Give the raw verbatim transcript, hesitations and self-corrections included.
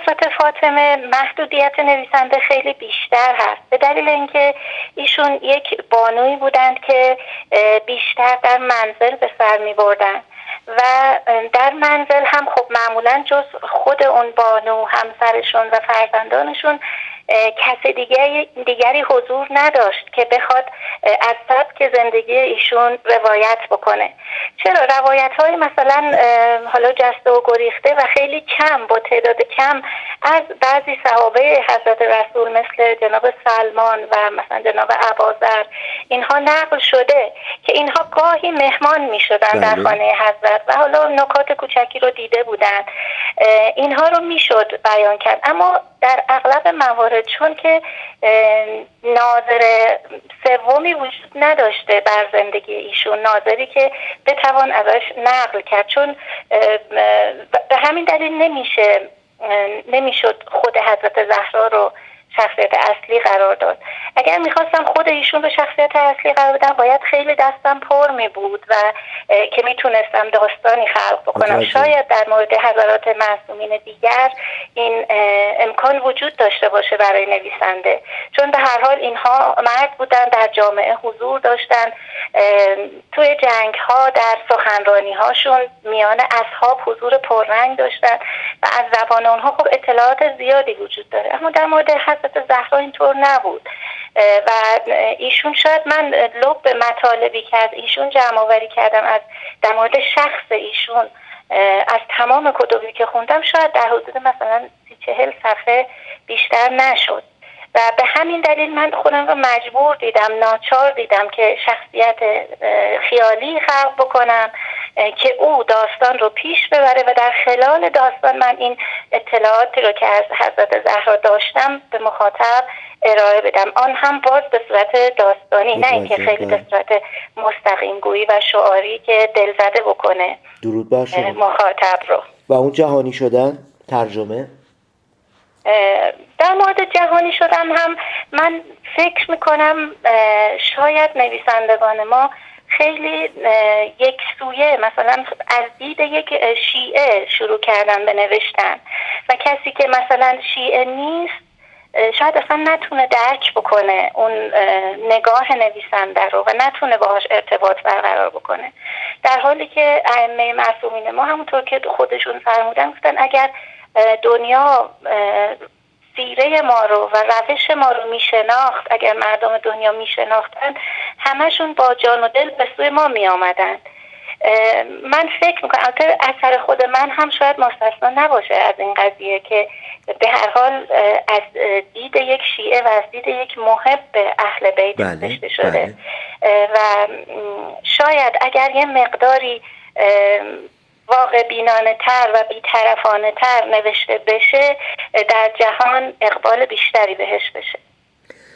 توسط فاطمه محدودیت نویسنده خیلی بیشتر هست، به دلیل اینکه ایشون یک بانویی بودند که بیشتر در منزل به سر می بردن و در منزل هم خب معمولا جز خود اون بانو، همسرشون و فرزندانشون کسی دیگری, دیگری حضور نداشت که بخواد از سبک زندگی ایشون روایت بکنه. چرا روایت های مثلا حالا جسته و گریخته و خیلی کم، با تعداد کم از بعضی صحابه حضرت رسول مثل جناب سلمان و مثلا جناب ابوذر اینها نقل شده که اینها گاهی مهمان می شدن در خانه حضرت و حالا نکات کوچکی رو دیده بودن، اینها رو می شد بیان کرد. اما در اغلب موارد چون که ناظر سومی وجود نداشته بر زندگی ایشون، ناظری که بتوان ازش نقل کرد، چون به همین دلیل نمیشه نمیشد خود حضرت زهرا رو شخصیت اصلی قرار داد. اگر میخواستم خود ایشون رو شخصیت اصلی قرار بدم باید خیلی دستم پر می بود و که میتونستم داستانی خلق بکنم. شاید در مورد حضرات معصومین دیگر این امکان وجود داشته باشه برای نویسنده، چون به هر حال اینها مرد بودن، در جامعه حضور داشتن، توی جنگ ها در سخنرانی هاشون میان اصحاب حضور پررنگ داشتن و از زبان اونها خب اطلاعات زیادی وجود داره. اما در مورد حضرت زهرا اینطور نبود و ایشون شاید من لب مطالبی که از ایشون جمع آوری کردم از در مورد شخص ایشون از تمام کتبی که خوندم شاید در حدود مثلا سی چهل صفحه بیشتر نشد و به همین دلیل من خودم رو مجبور دیدم، ناچار دیدم که شخصیت خیالی خلق بکنم که او داستان رو پیش ببره و در خلال داستان من این اطلاعاتی رو که از حضرت زهرا داشتم به مخاطب ارائه بدم، آن هم باز به صورت داستانی، نه اینکه خیلی به صورت مستقیم گویی و شعاری که دلزده بکنه درود بر شما مخاطب رو. و اون جهانی شدن ترجمه در مورد جهانی شدن هم من فکر میکنم شاید نویسندگان ما خیلی یک سویه مثلا از دید یک شیعه شروع کردن به نوشتن و کسی که مثلا شیعه نیست شاید اصلا نتونه درک بکنه اون نگاه نویسنده رو و نتونه باهاش ارتباط برقرار بکنه، در حالی که ائمه معصومین ما همونطور که خودشون فرمودن گفتن اگر دنیا سیره ما رو و روش ما رو میشناخت، اگر مردم دنیا میشناختن همشون با جان و دل به سوی ما می آمدن. من فکر میکنم البته اثر خود من هم شاید مستثنا نباشه از این قضیه که به هر حال از دید یک شیعه و از دید یک محب اهل بیت نوشته شده بله. و شاید اگر یه مقداری واقع بینانه تر و بی‌طرفانه تر نوشته بشه در جهان اقبال بیشتری بهش بشه.